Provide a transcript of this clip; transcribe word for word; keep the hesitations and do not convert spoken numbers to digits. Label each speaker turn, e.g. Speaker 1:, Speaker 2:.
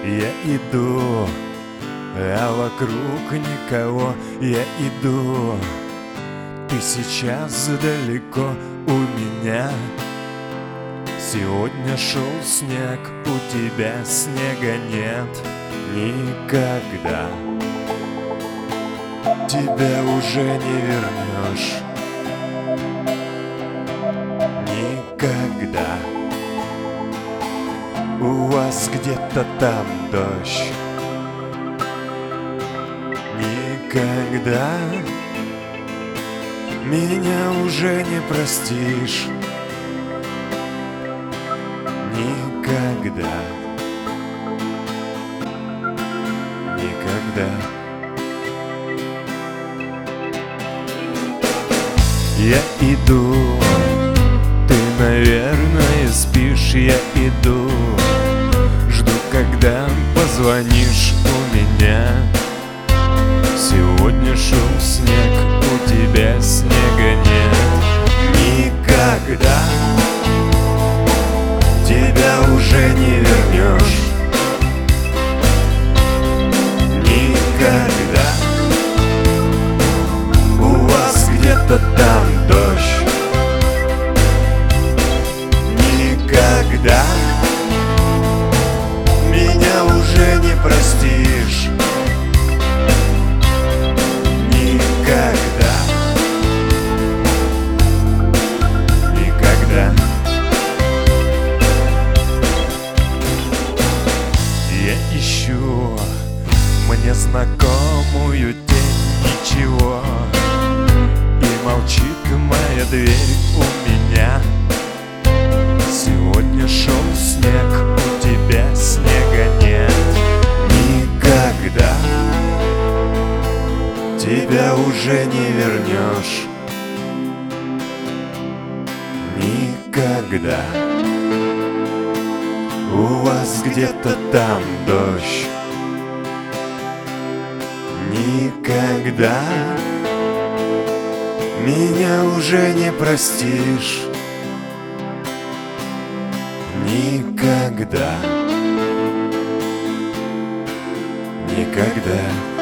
Speaker 1: Я иду, а вокруг никого. Я иду, ты сейчас далеко у меня. Сегодня шел снег, у тебя снега нет никогда. Тебя уже не вернешь никогда. У вас где-то там дождь. Никогда меня уже не простишь. Никогда. Никогда. Я иду, ты, наверное, спишь. Я иду, жду, когда позвонишь у меня. Сегодня шел снег, у тебя снега нет никогда. Тебя уже не вернешь никогда. У вас где-то там дождь. Никогда меня уже не простишь. Никогда. Никогда. Я ищу мне знакомую тень, ничего. И молчит моя дверь у меня. Сегодня шел снег, у тебя снега нет никогда. Тебя уже не вернешь никогда. У вас где-то там дождь. Никогда меня уже не простишь. Никогда. Никогда.